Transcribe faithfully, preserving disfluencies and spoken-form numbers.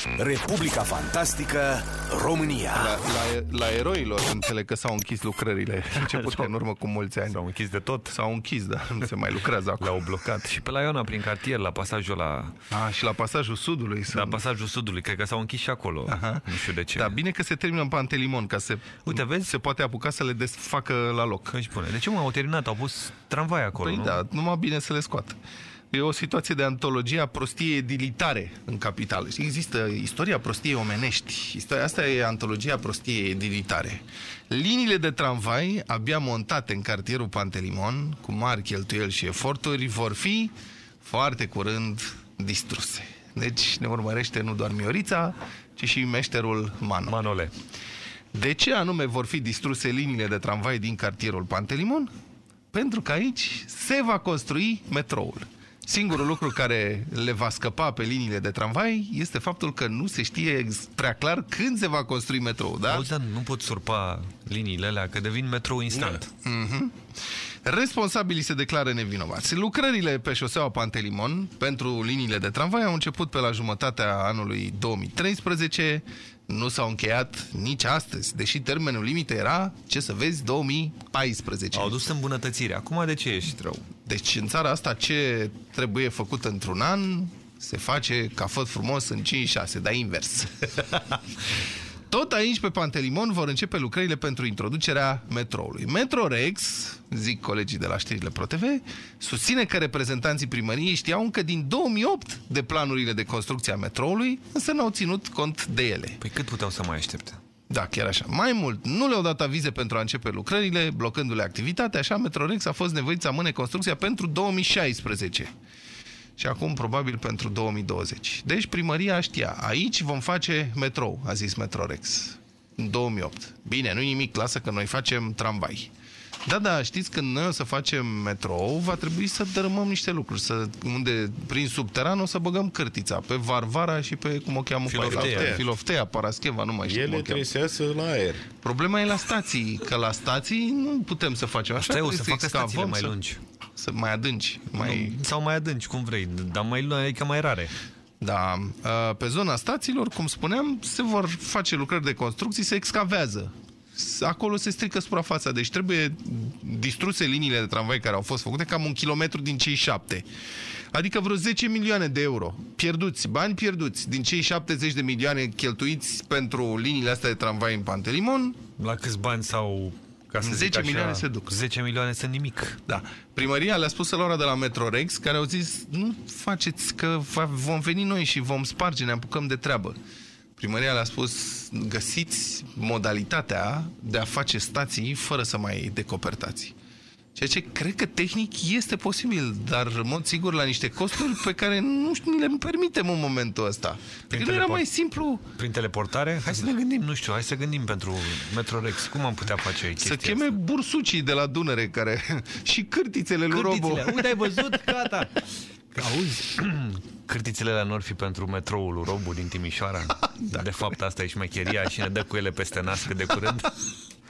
Republica Fantastică România. La, la, la eroilor înțeleg că s-au închis lucrările începute în urmă cu mulți ani. S-au închis de tot. S-au închis, dar nu se mai lucrează acum. Le-au blocat. Și pe la Iona, prin cartier, la pasajul la... A, și la pasajul Sudului. La pasajul Sudului, cred că s-au închis și acolo. Aha. Nu știu de ce. Da, bine că se termină în Pantelimon, ca să Uite, vezi? se poate apuca să le desfacă la loc. Își pune. De ce mă au terminat? Au pus tramvai acolo, păi nu? da, numai bine să le scoată. E o situație de antologie a prostiei edilitare în capitală. Există istoria prostiei omenești. Istoria asta e antologia prostiei edilitare. Liniile de tramvai, abia montate în cartierul Pantelimon, cu mari cheltuieli și eforturi, vor fi foarte curând distruse. Deci ne urmărește nu doar Miorița, ci și meșterul Mano. Manole. De ce anume vor fi distruse liniile de tramvai din cartierul Pantelimon? Pentru că aici se va construi metroul. Singurul lucru care le va scăpa pe liniile de tramvai este faptul că nu se știe prea clar când se va construi metroul, da? Auzi, dar nu pot surpa liniile alea, că devin metrou instant. Mm-hmm. Responsabilii se declară nevinovați. Lucrările pe șoseaua Pantelimon pentru liniile de tramvai au început pe la jumătatea anului două mii treisprezece, nu s-au încheiat nici astăzi, deși termenul limită era, ce să vezi, două mii paisprezece. Au dus îmbunătățiri. Acum de ce ești rău? Deci în țara asta ce trebuie făcut într-un an se face ca făt frumos în cinci șase, dar invers. Tot aici, pe Pantelimon, vor începe lucrările pentru introducerea metroului. Metrorex, zic colegii de la știrile ProTV, susține că reprezentanții primăriei știau încă din două mii opt de planurile de construcție a metroului, însă n-au ținut cont de ele. Păi cât puteau să mai aștepte? Da, chiar așa. Mai mult, nu le-au dat avize pentru a începe lucrările, blocându-le activitatea, așa Metrorex a fost nevoit să amâne construcția pentru două mii șaisprezece. Și acum probabil pentru două mii douăzeci. Deci primăria știa, aici vom face metrou, a zis Metrorex, în două mii opt. Bine, nu-i nimic, lasă că noi facem tramvai. Da, da, știți, când noi o să facem metrou, va trebui să dărâmăm niște lucruri, să, unde prin subteran o să băgăm cârtița, pe Varvara și pe, cum o cheamă, Filoftea, pe Filoftea, Parascheva, nu mai știu. Ele trebuie să iasă la aer. Problema e la stații, că la stații nu putem să facem așa. Asta e, o să facă stațiile mai lungi. Să, să mai adânci. Mai... Sau mai adânci, cum vrei, dar mai, adică mai rare. Da, pe zona stațiilor, cum spuneam, se vor face lucrări de construcții, se excavează. Acolo se strică suprafața, deci trebuie distruse liniile de tramvai care au fost făcute, cam un kilometru din cei șapte. Adică vreo zece milioane de euro pierduți, bani pierduți, din cei șaptezeci de milioane cheltuiți pentru liniile astea de tramvai în Pantelimon. La câți bani sau... Ca să zece așa, milioane se duc. zece milioane sunt nimic. Da. Primăria le-a spus la ora de la Metrorex, care au zis, nu faceți că vom veni noi și vom sparge, ne apucăm de treabă. Primăria le-a spus, găsiți modalitatea de a face stații fără să mai decopertați. Ceea ce cred că tehnic este posibil, dar în mod sigur la niște costuri pe care nu știu, ni le permitem în momentul ăsta. Pentru că nu era mai simplu... Prin teleportare? Hai să ne gândim, nu știu, hai să gândim pentru Metrorex. Cum am putea face chestia Să cheme asta? bursucii de la Dunăre care... și cârtițele lui Robo. Uite, ai văzut? Gata! Auzi, cârtițele alea n-or fi pentru metroul lui Robu din Timișoara? Da, de fapt, asta e șmecheria și ne dă cu ele peste nas cât de curând.